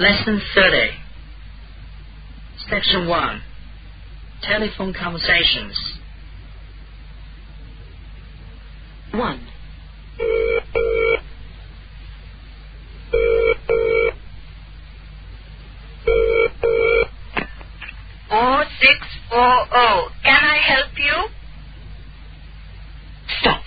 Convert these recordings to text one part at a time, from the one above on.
Lesson 30. Section 1. Telephone conversations. 1. Oh, 640. Can I help you? Stop.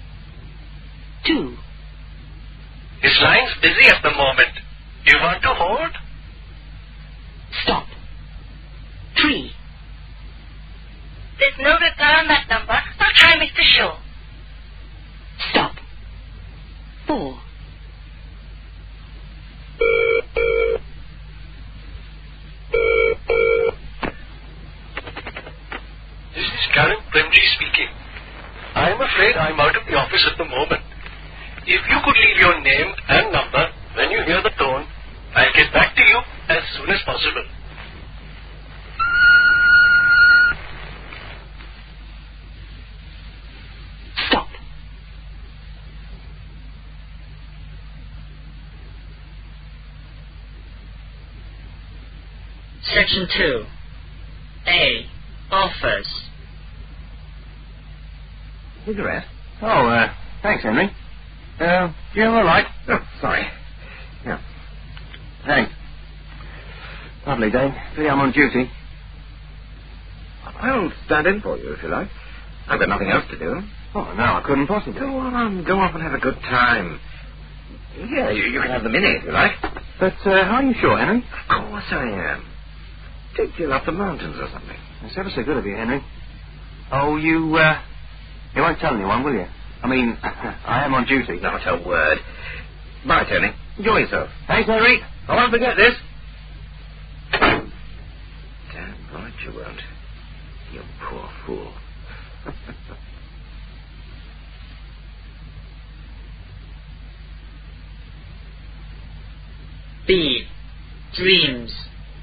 2. His line's busy at the moment. Do you want to hold? Stop. 3. There's no reply on that number. What time is the show? Stop. 4. This is Karen Premji speaking. I'm afraid I'm out of the office at the moment. If you could leave your name and number when you hear the tone, I'll get back to you as soon as possible. Stop. Section 2. A. Offers. Cigarette? Oh, thanks, Henry. You have a light? Oh, sorry. Yeah. Thanks. Lovely day. See, I'm on duty. I'll stand in for you if you like. I've got nothing else to do. Oh, no, I couldn't possibly. Go off and have a good time. Yeah, you can have the Mini if you like. But, are you sure, Henry? Of course I am. Take you up the mountains or something. That's ever so good of you, Henry. Oh, you won't tell anyone, will you? I mean, I am on duty. Not a word. Bye, Tony. Enjoy yourself. Thanks, Henry. I won't forget this. Damn right you won't. You poor fool. B. Dreams.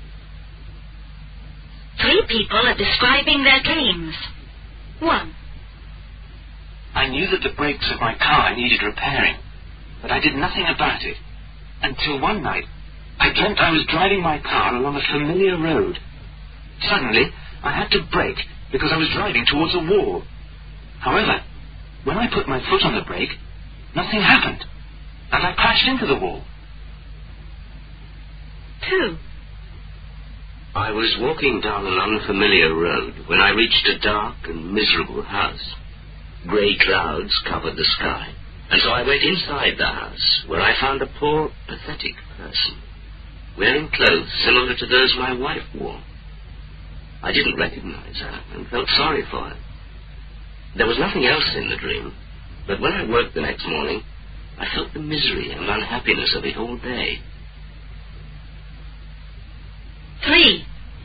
3 people are describing their dreams. 1. I knew that the brakes of my car needed repairing, but I did nothing about it until one night I dreamt I was driving my car along a familiar road. Suddenly, I had to brake because I was driving towards a wall. However, when I put my foot on the brake, nothing happened, and I crashed into the wall. 2. I was walking down an unfamiliar road when I reached a dark and miserable house. Grey clouds covered the sky, and so I went inside the house, where I found a poor, pathetic person, wearing clothes similar to those my wife wore. I didn't recognize her, and felt sorry for her. There was nothing else in the dream, but when I woke the next morning, I felt the misery and unhappiness of it all day. 3.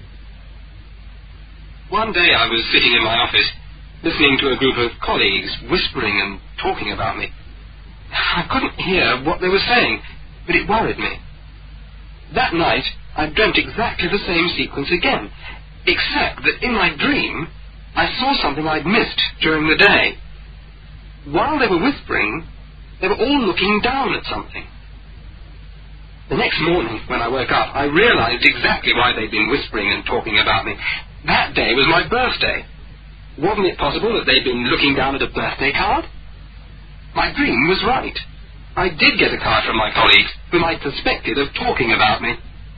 One day I was sitting in my office, listening to a group of colleagues whispering and talking about me. I couldn't hear what they were saying, but it worried me. That night, I dreamt exactly the same sequence again, except that in my dream, I saw something I'd missed during the day. While they were whispering, they were all looking down at something. The next morning, when I woke up, I realized exactly why they'd been whispering and talking about me. That day was my birthday. Wasn't it possible that they'd been looking down at a birthday card? My dream was right. I did get a card from my colleagues, whom I'd suspected of talking about me.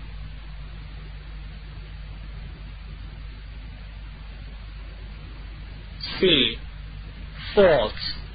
C. Faults.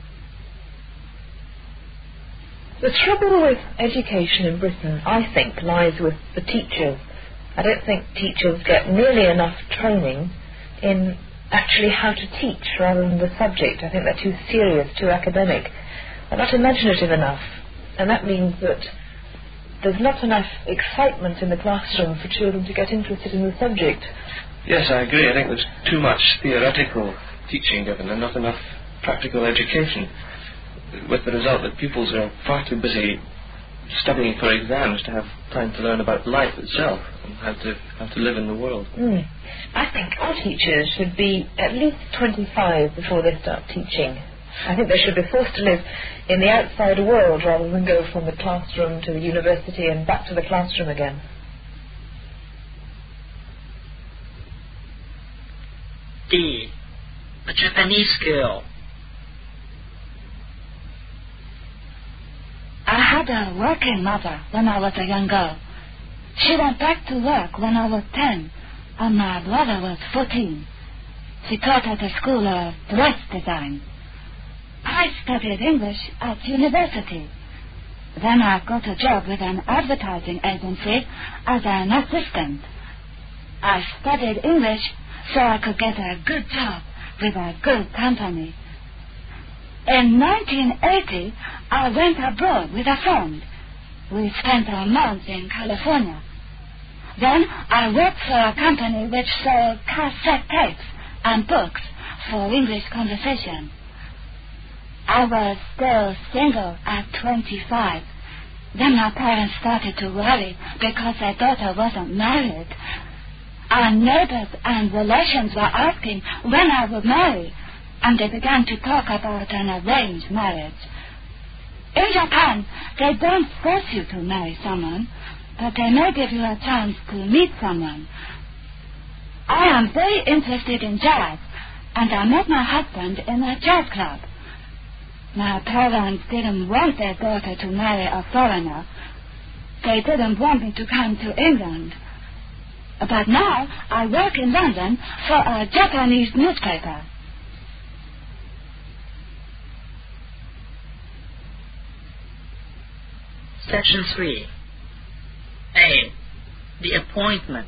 The trouble with education in Britain, I think, lies with the teachers. I don't think teachers get nearly enough training in actually how to teach rather than the subject. I think they're too serious, too academic. They're not imaginative enough. And that means that there's not enough excitement in the classroom for children to get interested in the subject. Yes, I agree. I think there's too much theoretical teaching given and not enough practical education, with the result that pupils are far too busy studying for exams to have time to learn about life itself and how to live in the world. I think all teachers should be at least 25 before they start teaching. I think they should be forced to live in the outside world rather than go from the classroom to the university and back to the classroom again. D. A Japanese girl. I had a working mother when I was a young girl. She went back to work when I was 10, and my brother was 14. She taught at a school of dress design. I studied English at university. Then I got a job with an advertising agency as an assistant. I studied English so I could get a good job with a good company. In 1980, I went abroad with a friend. We spent a month in California. Then I worked for a company which sold cassette tapes and books for English conversation. I was still single at 25. Then my parents started to worry because their daughter wasn't married. Our neighbors and relations were asking when I would marry, and they began to talk about an arranged marriage. In Japan, they don't force you to marry someone, but they may give you a chance to meet someone. I am very interested in jazz, and I met my husband in a jazz club. My parents didn't want their daughter to marry a foreigner. They didn't want me to come to England. But now I work in London for a Japanese newspaper. Section 3. A. The appointment.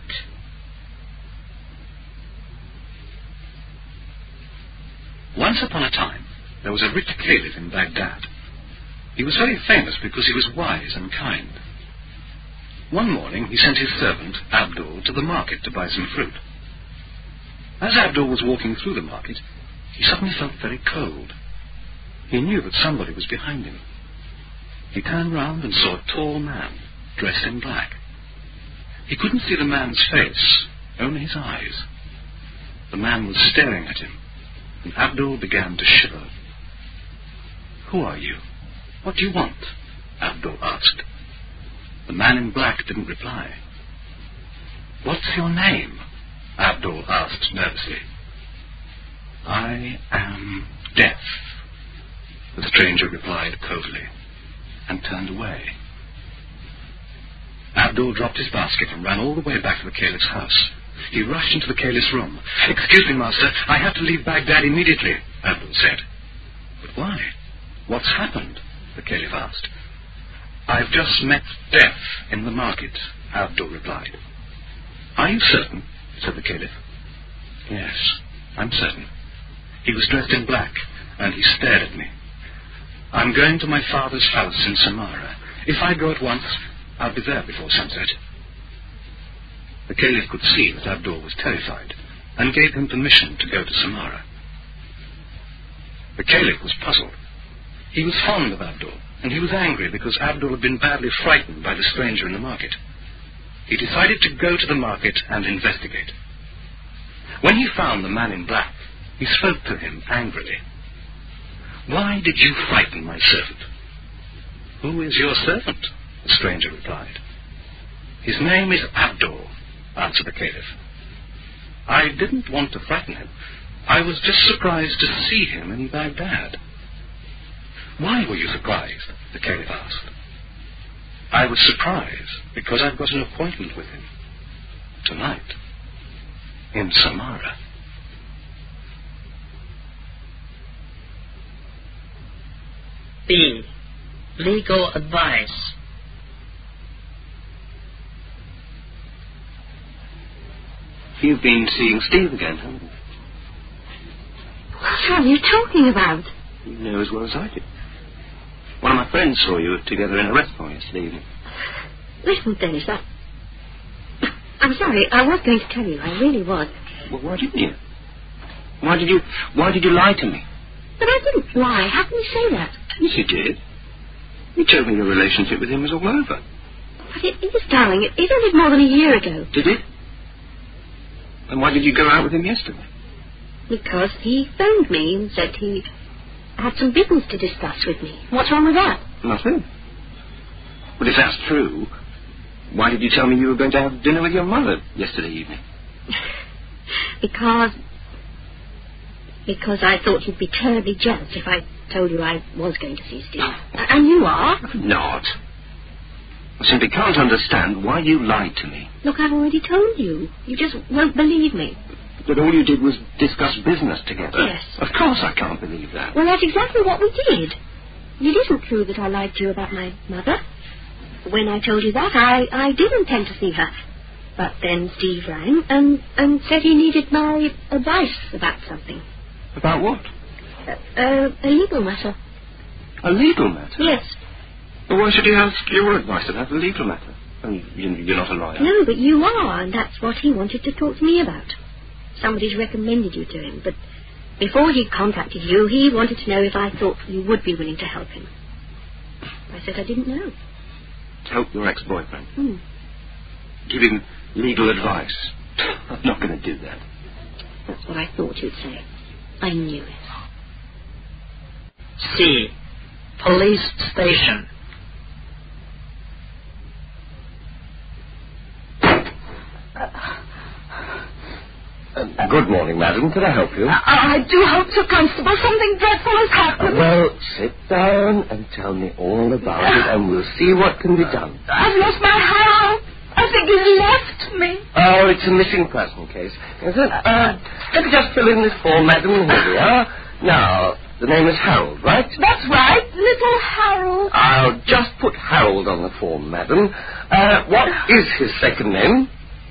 Once upon a time, there was a rich caliph in Baghdad. He was very famous because he was wise and kind. One morning he sent his servant, Abdul, to the market to buy some fruit. As Abdul was walking through the market, he suddenly felt very cold. He knew that somebody was behind him. He turned round and saw a tall man, dressed in black. He couldn't see the man's face, only his eyes. The man was staring at him, and Abdul began to shiver. "Who are you? What do you want?" Abdul asked. The man in black didn't reply. "What's your name?" Abdul asked nervously. "I am Death," the stranger replied coldly, and turned away. Abdul dropped his basket and ran all the way back to the caliph's house. He rushed into the caliph's room. "Excuse me, master, I have to leave Baghdad immediately," Abdul said. "But why? What's happened?" the caliph asked. "I've just met Death in the market," Abdul replied. "Are you certain?" said the caliph. "Yes, I'm certain. He was dressed in black, and he stared at me. I'm going to my father's house in Samara. If I go at once, I'll be there before sunset." The caliph could see that Abdul was terrified, and gave him permission to go to Samara. The caliph was puzzled. He was fond of Abdul, and he was angry because Abdul had been badly frightened by the stranger in the market. He decided to go to the market and investigate. When he found the man in black, he spoke to him angrily. "Why did you frighten my servant?" "Who is your servant?" the stranger replied. "His name is Abdul," answered the caliph. "I didn't want to frighten him. I was just surprised to see him in Baghdad." "Why were you surprised?" the caliph asked. "I was surprised because I've got an appointment with him. Tonight. In Samara." B. Legal advice. You've been seeing Steve again, haven't you? What are you talking about? You know as well as I do. One of my friends saw you together in a restaurant yesterday evening. Listen, Dennis, I'm sorry. I was going to tell you. I really was. Well, why didn't you? Why did you lie to me? But I didn't lie. How can you say that? Yes, you did. You told me your relationship with him was all over. But it is, darling. It ended more than a year ago. Did it? And why did you go out with him yesterday? Because he phoned me and said he had some business to discuss with me. What's wrong with that? Nothing. But if that's true, why did you tell me you were going to have dinner with your mother yesterday evening? Because Because I thought you'd be terribly jealous if I told you I was going to see Steve. And you are. I'm not. I simply can't understand why you lied to me. Look, I've already told you. You just won't believe me. That all you did was discuss business together. Yes. Of course I can't believe that. Well, that's exactly what we did. It isn't true that I lied to you about my mother. When I told you that, I did intend to see her. But then Steve rang and said he needed my advice about something. About what? A legal matter. A legal matter? Yes. Well, why should he ask your advice about a legal matter? I mean, you're not a lawyer. No, but you are, and that's what he wanted to talk to me about. Somebody's recommended you to him, but before he contacted you, he wanted to know if I thought you would be willing to help him. I said I didn't know. To help your ex-boyfriend? Give him legal advice? I'm not going to do that. That's what I thought you'd say. I knew it. C. Police station. Good morning, madam. Could I help you? I do hope so, Constable. Something dreadful has happened. Well, sit down and tell me all about it, and we'll see what can be done. I've lost my Harold. I think he's left me. Oh, it's a missing person case. Is it? Let me just fill in this form, madam. Here we are. Now, the name is Harold, right? That's right, little Harold. I'll just put Harold on the form, madam. What is his second name?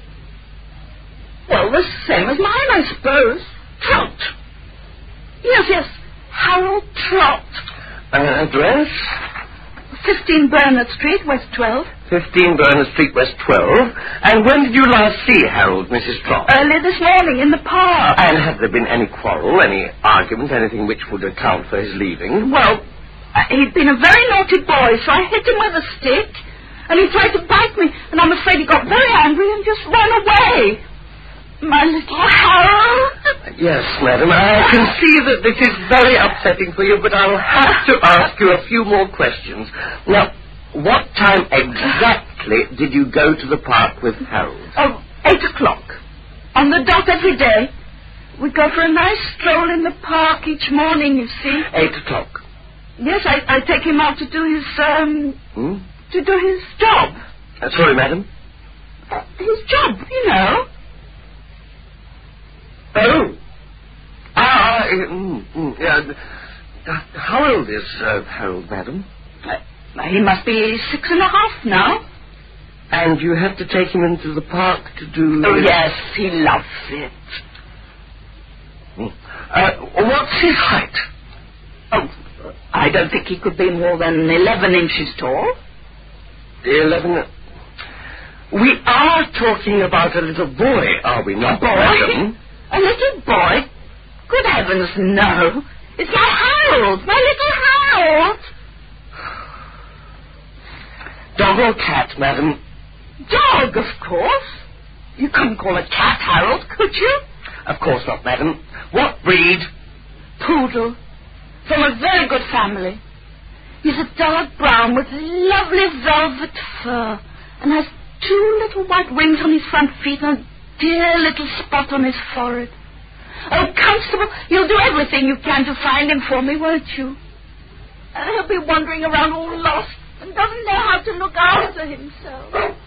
Well, the same as mine, I suppose. Trot. Yes. Harold Trot. Address? 15 Bernard Street, West 12. 15 Bernard Street, West 12. And when did you last see Harold, Mrs. Trot? Early this morning, in the park. And have there been any quarrel, any argument, anything which would account for his leaving? Well, he'd been a very naughty boy, so I hit him with a stick, and he tried to bite me, and I'm afraid he got very angry and just ran away. My little Harold. Yes, madam, I can see that this is very upsetting for you, but I'll have to ask you a few more questions. Now, what time exactly did you go to the park with Harold? 8 o'clock. On the dot every day. We go for a nice stroll in the park each morning, you see. 8 o'clock. Yes, I take him out to do his, to do his job. Sorry, madam? His job, you know. Oh. How old is Harold, madam? He must be 6.5 now. And you have to take him into the park to do... Oh, yes, he loves it. What's his height? Oh, I don't think he could be more than 11 inches tall. 11... We are talking about a little boy, are we not, madam? A little boy? Good heavens, no. It's my Harold, my little Harold. Dog or cat, madam? Dog, of course. You couldn't call a cat Harold, could you? Of course not, madam. What breed? Poodle. From a very good family. He's a dark brown with lovely velvet fur and has 2 little white wings on his front feet and a dear little spot on his forehead. Oh, Constable, you'll do everything you can to find him for me, won't you? He'll be wandering around all lost and doesn't know how to look after himself.